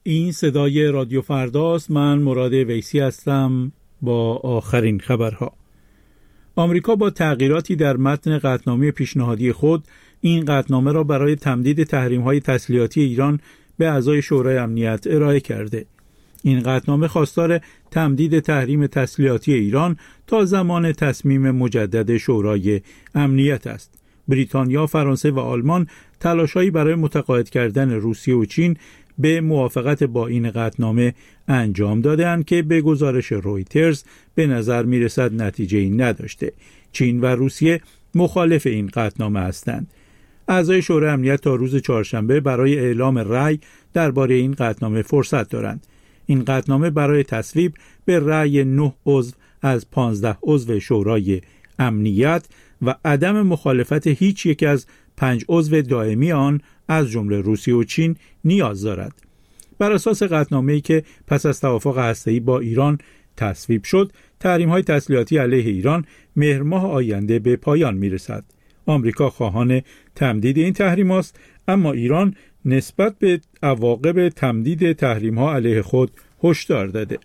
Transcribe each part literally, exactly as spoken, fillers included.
این صدای رادیو فرداست. من مراد ویسی هستم با آخرین خبرها. آمریکا با تغییراتی در متن قطعنامه پیشنهادی خود این قطعنامه را برای تمدید تحریم‌های تسلیحاتی ایران به اعضای شورای امنیت ارائه کرده. این قطعنامه خواستار تمدید تحریم تسلیحاتی ایران تا زمان تصمیم مجدد شورای امنیت است. بریتانیا، فرانسه و آلمان تلاش‌هایی برای متقاعد کردن روسیه و چین به موافقت با این قطعنامه انجام داده‌اند که به گزارش رویترز به نظر می‌رسد نتیجه‌ای نداشته. چین و روسیه مخالف این قطعنامه هستند. اعضای شورای امنیت تا روز چهارشنبه برای اعلام رأی درباره این قطعنامه فرصت دارند. این قطعنامه برای تصویب به رأی نه عضو از پانزده عضو شورای امنیت و عدم مخالفت هیچ یک از پنج عضو دائمی آن از جمله روسیه و چین نیاز دارد. بر اساس قطعنامه‌ای که پس از توافق هسته‌ای با ایران تصویب شد، تحریم‌های تسلیحاتی علیه ایران مهر ماه آینده به پایان می‌رسد. آمریکا خواهان تمدید این تحریم است، اما ایران نسبت به عواقب تمدید تحریم‌ها علیه خود هشدار داده.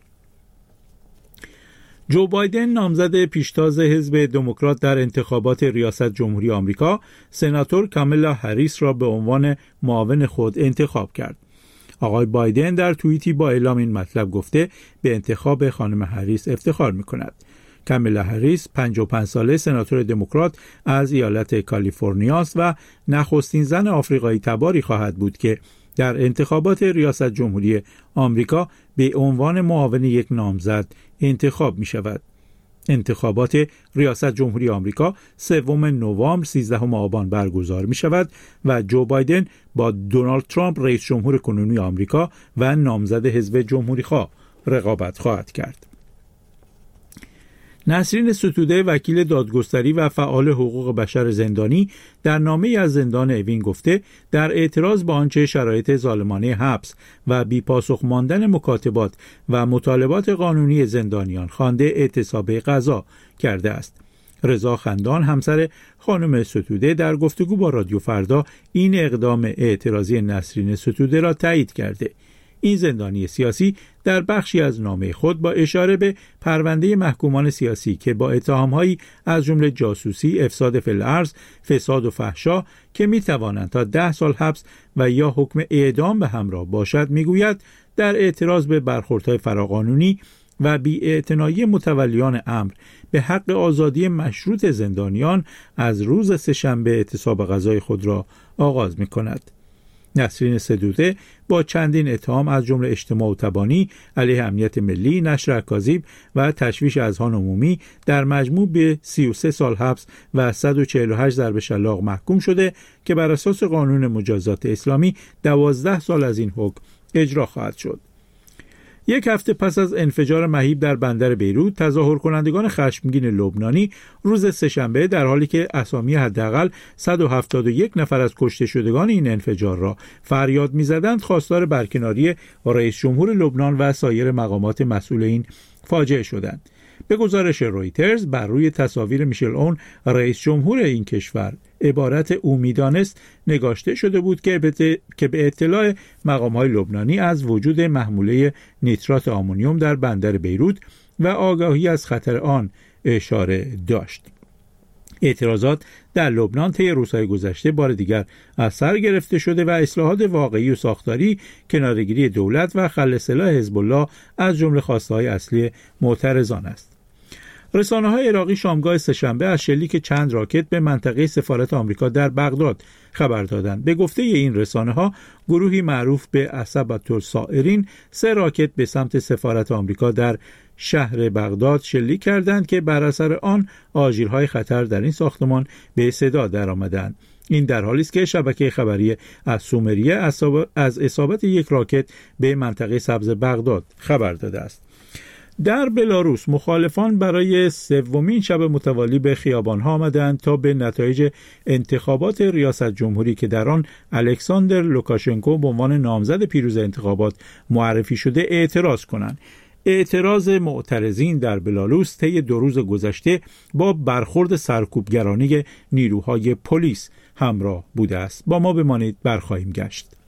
جو بایدن، نامزد پیشتاز حزب دموکرات در انتخابات ریاست جمهوری آمریکا، سناتور کامالا هریس را به عنوان معاون خود انتخاب کرد. آقای بایدن در توییتی با اعلام این مطلب گفته به انتخاب خانم هریس افتخار می‌کند. کامالا هریس پنجاه و پنج ساله سناتور دموکرات از ایالت کالیفرنیا است و نخستین زن آفریقایی تباری خواهد بود که در انتخابات ریاست جمهوری آمریکا به عنوان معاون یک نامزد انتخاب می شود. انتخابات ریاست جمهوری آمریکا سوم نوامبر سیزدهم آبان برگزار می شود و جو بایدن با دونالد ترامپ رئیس جمهور کنونی آمریکا و نامزد حزب جمهوری خواه رقابت خواهد کرد. نسرین ستوده، وکیل دادگستری و فعال حقوق بشر زندانی، در نامه‌ای از زندان اوین گفته در اعتراض با آنچه شرایط ظالمانه حبس و بی‌پاسخ ماندن مکاتبات و مطالبات قانونی زندانیان خوانده اعتصاب قضا کرده است. رضا خندان، همسر خانم ستوده، در گفتگو با رادیو فردا این اقدام اعتراضی نسرین ستوده را تایید کرده. این زندانی سیاسی در بخشی از نامه خود با اشاره به پرونده محکومان سیاسی که با اتهام‌هایی از جمله جاسوسی، افساد فی الارض، فساد و فحشا که می‌توانند تا ده سال حبس و یا حکم اعدام به همراه باشد می‌گوید در اعتراض به برخوردهای فراقانونی و بی‌اعتنایی متولیان امر به حق آزادی مشروط زندانیان از روز سه‌شنبه اعتصاب غذای خود را آغاز می‌کند. نسرین ستوده با چندین اتهام از جمله اجتماع و تبانی علیه امنیت ملی، نشر اکاذیب و تشویش اذهان عمومی در مجموع به سی و سه سال حبس و صد و چهل و هشت ضرب شلاق محکوم شده که بر اساس قانون مجازات اسلامی دوازده سال از این حکم اجرا خواهد شد. یک هفته پس از انفجار مهیب در بندر بیروت، تظاهر کنندگان خشمگین لبنانی روز سه‌شنبه در حالی که اسامی حداقل صد و هفتاد و یک نفر از کشته شدگان این انفجار را فریاد می‌زدند، خواستار برکناری رئیس جمهور لبنان و سایر مقامات مسئول این فاجعه شدند. به گزارش رویترز، بر روی تصاویر میشل اون، رئیس جمهور این کشور، عبارت او میدانست نگاشته شده بود که به که به اطلاع مقام‌های لبنانی از وجود محموله نیترات آمونیوم در بندر بیروت و آگاهی از خطر آن اشاره داشت. اعتراضات در لبنان طی روزهای گذشته بار دیگر از سر گرفته شده و اصلاحات واقعی و ساختاری، کناره‌گیری دولت و خلع سلاح حزب الله از جمله خواسته‌های اصلی معترضان است. رسانه‌های عراقی شامگاه سه‌شنبه از شلیک چند راکت به منطقه سفارت آمریکا در بغداد خبر دادند. به گفته این رسانه‌ها، گروهی معروف به عصبة الثائرین سه راکت به سمت سفارت آمریکا در شهر بغداد شلیک کردند که بر اثر آن آژیرهای خطر در این ساختمان به صدا درآمدند. این در حالی است که شبکه خبری از سومریه از اصابت یک راکت به منطقه سبز بغداد خبر داده است. در بلاروس مخالفان برای سومین شب متوالی به خیابان‌ها آمدند تا به نتایج انتخابات ریاست جمهوری که در آن الکساندر لوکاشنکو به عنوان نامزد پیروز انتخابات معرفی شده اعتراض کنند. اعتراض معترضین در بلاروس طی دو روز گذشته با برخورد سرکوبگرانه نیروهای پلیس همراه بوده است. با ما بمانید، برخواهیم گشت.